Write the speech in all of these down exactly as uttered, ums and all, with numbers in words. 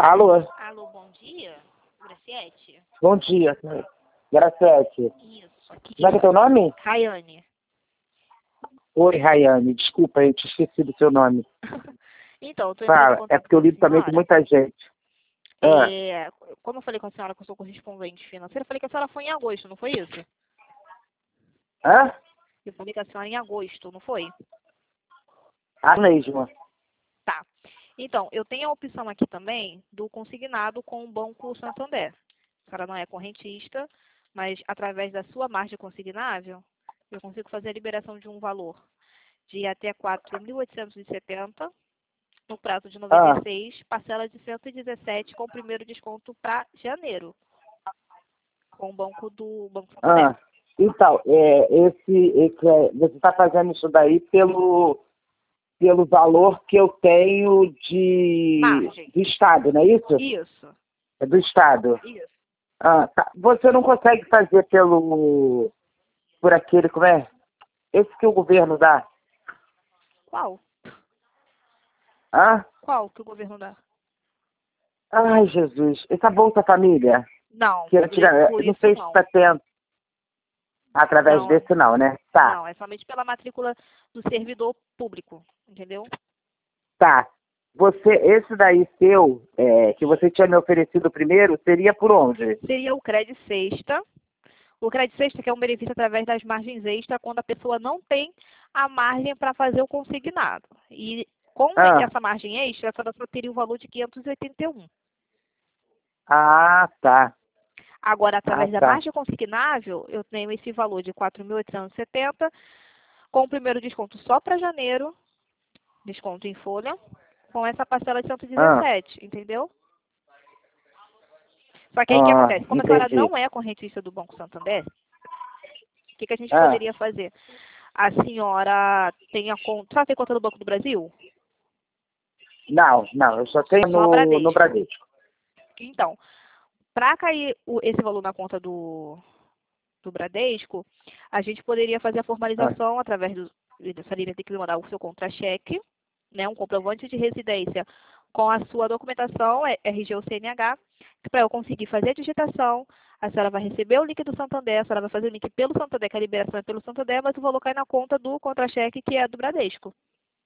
Alô? Alô, bom dia, Graciete? Bom dia, Graciete. Isso, aqui. Como é que é teu nome? Rayane. Oi, Rayane. Desculpa, eu te esqueci do seu nome. Então, eu tô entrando em Fala, é contato porque com eu a lido também com senhora. muita gente. Ah, É, como eu falei com a senhora que eu sou correspondente financeira, eu falei que a senhora foi em agosto, não foi isso? hã? Eu falei com a senhora em agosto, não foi? A mesma. Tá. Então, eu tenho a opção aqui também do consignado com o Banco Santander. A senhora não é correntista, mas através da sua margem consignável, eu consigo fazer a liberação de um valor de até quatro mil oitocentos e setenta no prazo de noventa Ah, e seis, parcela de cento e dezessete com o primeiro desconto para janeiro, com o banco do Banco Santander. ah. Então, é, esse, esse é, você está fazendo isso daí pelo, pelo valor que eu tenho de, Margem. do Estado, não é isso? Isso, É do Estado. isso. Ah, tá. Você não consegue fazer pelo, por aquele, como é? Esse que o governo dá. Qual? Hã? Qual que o governo dá? Ai, Jesus. Essa Bolsa Família, Não, que por, i- antiga, por não isso sei se não. está tendo através Não, desse não, né? Tá, não, é somente pela matrícula do servidor público, entendeu? tá. Você, esse daí seu, é, que você tinha me oferecido primeiro, seria por onde? Seria o crédito sexta. O crédito sexta que é um benefício através das margens extra quando a pessoa não tem a margem para fazer o consignado. E com Ah, essa margem extra, a senhora só teria o valor de quinhentos e oitenta e um. ah, tá. Agora, Ah, através da tá. margem consignável, eu tenho esse valor de quatro mil oitocentos e setenta, com o primeiro desconto só para janeiro, desconto em folha, com essa parcela de cento e Ah, dezessete, entendeu? Só que aí o que ah, acontece? Como a senhora entendi. não é correntista do Banco Santander, o que, que a gente Ah, poderia fazer? A senhora tem a conta. A senhora tem conta do Banco do Brasil? não, não, eu só tenho Só no, no Bradesco. Bradesco. Então, para cair o- esse valor na conta do, do Bradesco, a gente poderia fazer a Ah, formalização através do. A senhora iria ter que mandar o seu contra-cheque, né, um comprovante de residência com a sua documentação, é, R G ou C N H, para eu conseguir fazer a digitação. A senhora vai receber o link do Santander, a senhora vai fazer o link pelo Santander, que a liberação é pelo Santander, mas o valor cai na conta do contra-cheque, que é do Bradesco.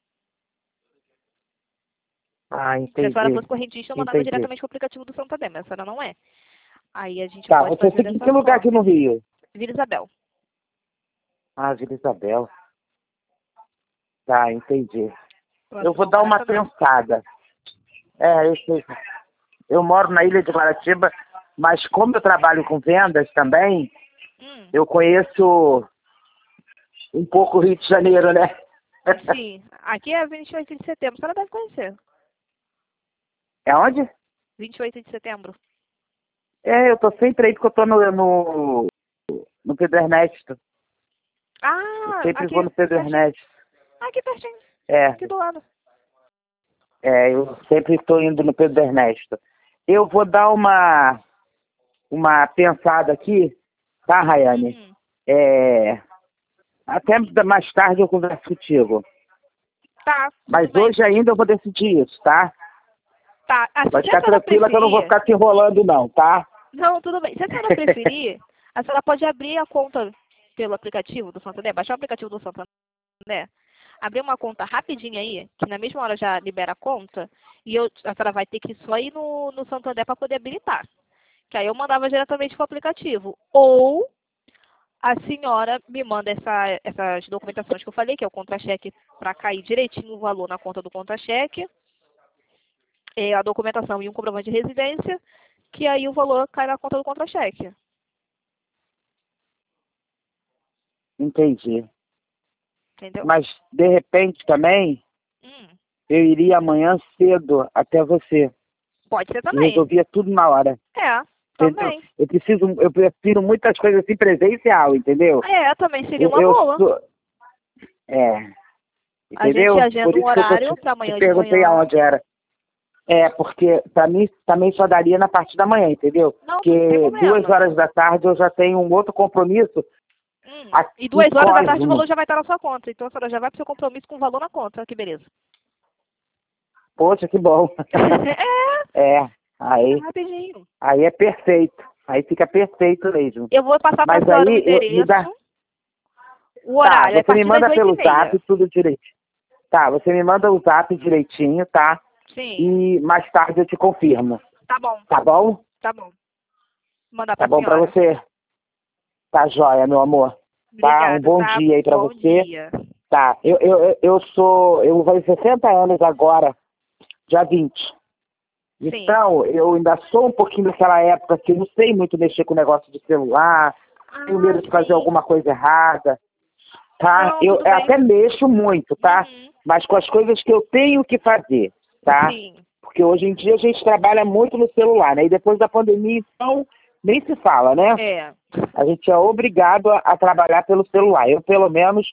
ah, Se a senhora entendi, fosse correntista, eu mandava entendi. diretamente para o aplicativo do Santander, mas a senhora não é. Aí a gente Tá, pode você fazer fica em dessa que lugar aqui forma. no Rio? Vila Isabel. Ah, Vila Isabel. Tá, entendi. Eu acho Eu que vou não dar uma gasta, não. pensada. É, eu sei. Eu moro na Ilha de Guaratiba, mas como eu trabalho com vendas também, Hum, eu conheço um pouco o Rio de Janeiro, né? sim. Aqui é vinte e oito de setembro. A senhora deve conhecer. É onde? vinte e oito de setembro. É, eu tô sempre aí porque eu tô no, no, no Pedro Ernesto. Eu Ah, sempre vou aqui no Pedro pertinho. Ernesto. Aqui pertinho. É, Aqui do lado. é, eu sempre estou indo no Pedro Ernesto. Eu vou dar uma, uma pensada aqui, tá, Rayane? Hum, É, até mais tarde eu converso contigo. tá, tudo Mas bem. hoje ainda eu vou decidir isso, tá? Tá, assim, Pode se a ficar senhora tranquila que eu não vou preferir... ficar te enrolando não, tá? Não, tudo bem. Se a senhora preferir, a senhora pode abrir a conta pelo aplicativo do Santander, baixar o aplicativo do Santander, abrir uma conta rapidinho aí, que na mesma hora já libera a conta, e eu, a senhora vai ter que só ir no, no Santander para poder habilitar. Que aí eu mandava diretamente para o aplicativo. Ou a senhora me manda essa, essas documentações que eu falei, que é o contra-cheque para cair direitinho o valor na conta do contra-cheque, é, a documentação e um comprovante de residência, que aí o valor cai na conta do contra-cheque. Entendi. Entendeu? Mas, de repente, também, Hum, eu iria amanhã cedo até você. pode ser E também. resolvia tudo na hora. É, Entendeu? também. Eu preciso, eu prefiro muitas coisas assim presencial, entendeu? É, também seria Eu, uma eu boa. sou. É, A gente entendeu? agenda Por um isso que eu tô te, horário para te amanhã de perguntei manhã. aonde era. É, porque pra mim também só daria na parte da manhã, entendeu? Não, não tem Porque duas problema. horas da tarde eu já tenho um outro compromisso Hum. aqui E em duas horas da tarde o Cosmo. valor já vai estar na sua conta. Então a senhora já vai para o seu compromisso com o valor na conta. Que beleza. Poxa, que bom. É, É. Aí, Rapidinho. aí é perfeito. Aí fica perfeito mesmo. Eu vou passar pra Mas senhora o aí, eu- me endereço, dá... o Tá, horário, é a você me partir das manda oito pelo e meia. zap tudo direitinho. Tá, você me manda o zap direitinho, tá? Sim, E mais tarde eu te confirmo. tá bom, Tá bom? tá bom. Mandar Tá pra bom pra senhora. você? Tá joia, meu amor. Tá, um Obrigada, bom tá? dia aí pra Bom você. dia. Tá, eu, eu, eu eu sou... Eu vou fazer sessenta anos agora, dia vinte. Sim. Então, eu ainda sou um pouquinho daquela época que eu não sei muito mexer com o negócio de celular, tenho medo de fazer sim. alguma coisa errada, tá? Não, Eu tudo bem. até mexo muito, tá? Uhum. Mas com as coisas que eu tenho que fazer, tá? Sim. Porque hoje em dia a gente trabalha muito no celular, né? E depois da pandemia, então, nem se fala, né? É. A gente é obrigado a, a trabalhar pelo celular. Eu, pelo menos,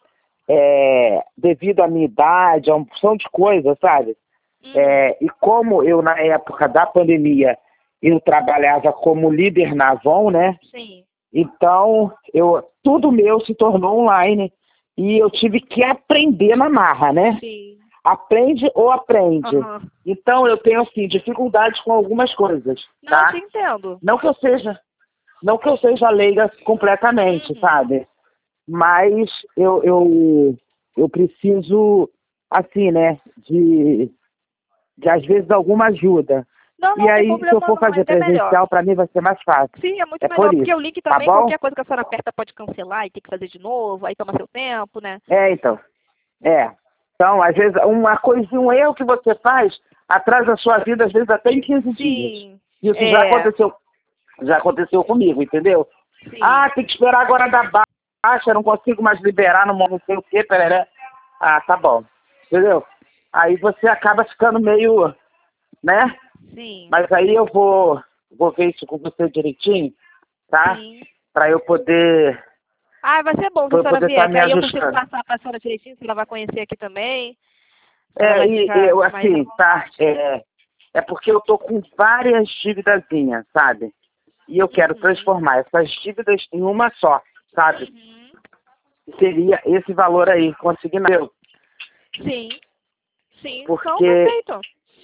é, devido à minha idade, a uma opção de coisas, sabe? Uhum. É, e como eu, na época da pandemia, eu trabalhava como líder na Avon, né? Sim. Então, eu, tudo meu se tornou online e eu tive que aprender na marra, né? Sim. Aprende ou aprende. Aham. Então, eu tenho, assim, dificuldades com algumas coisas, Não, tá? eu te entendo. Não que eu seja, não que eu seja leiga completamente, Uhum. sabe? Mas eu, eu, eu preciso, assim, né, de, de às vezes alguma ajuda. Não, não E tem aí, se eu problema for não, fazer ainda é melhor. presencial, para mim vai ser mais fácil. Sim, é muito É melhor, por porque isso, o link tá também, bom? qualquer coisa que a senhora aperta pode cancelar e ter que fazer de novo, aí toma seu tempo, né? É, então. É. Então, às vezes, uma coisa, um erro que você faz atrasa a sua vida, às vezes, até em quinze dias. Sim. Isso já É. aconteceu, já aconteceu comigo, entendeu? Sim. Ah, tem que esperar agora dar baixa, não consigo mais liberar, não, não sei o quê, pereré. Ah, tá bom. Entendeu? Aí você acaba ficando meio, né? Sim. Mas aí eu vou, vou ver isso com você direitinho, tá? Sim. Pra eu poder, Ah, vai ser bom se pra a eu senhora poder vier, estar que me aí eu consigo ajustando. passar pra senhora direitinho, que ela vai conhecer aqui também. A senhora É, vai e ficar eu, mais à assim, tá, vontade. é, é porque eu tô com várias dívidazinhas, sabe? E eu quero Uhum. transformar essas dívidas em uma só, sabe? Uhum. Seria esse valor aí, consignado. Sim. Sim. Então, Porque perfeito.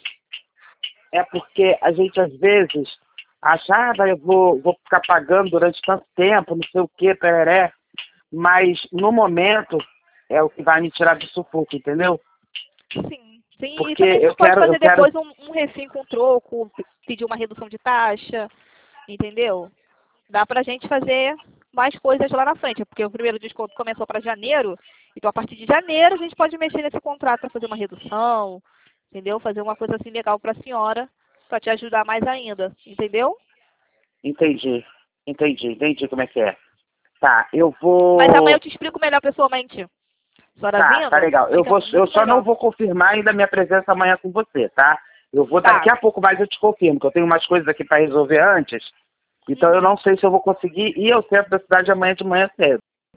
é porque a gente às vezes acha, ah, vai, eu vou, vou ficar pagando durante tanto tempo, não sei o que, pereré, mas no momento é o que vai me tirar do sufoco, entendeu? Sim. Sim, e Porque também a eu gente pode quero, eu fazer quero, depois um, um refim com troco, p- pedir uma redução de taxa, entendeu? Dá pra gente fazer mais coisas lá na frente, porque o primeiro desconto começou para janeiro, então a partir de janeiro a gente pode mexer nesse contrato para fazer uma redução, entendeu? Fazer uma coisa assim legal para a senhora, para te ajudar mais ainda, entendeu? entendi, entendi, entendi como é que é. Tá, eu vou, Mas amanhã eu te explico melhor pessoalmente. A senhora tá, tá vindo, legal. Eu fica vou, eu muito só não melhor. vou confirmar ainda a minha presença amanhã com você, tá? Eu vou Tá. daqui a pouco mais eu te confirmo, que eu tenho umas coisas aqui para resolver antes. Então eu Uhum. não sei se eu vou conseguir ir ao centro da cidade amanhã de manhã cedo.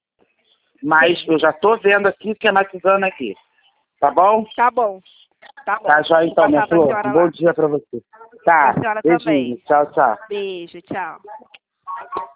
Mas Sim. eu já tô vendo aqui, esquematizando aqui. Tá bom? Tá bom. Tá bom. Tá, joia Vou então, minha passar pra flor. senhora Um bom lá. dia pra você. Pra Tá, senhora beijinho. também. Tchau, tchau. Beijo, tchau.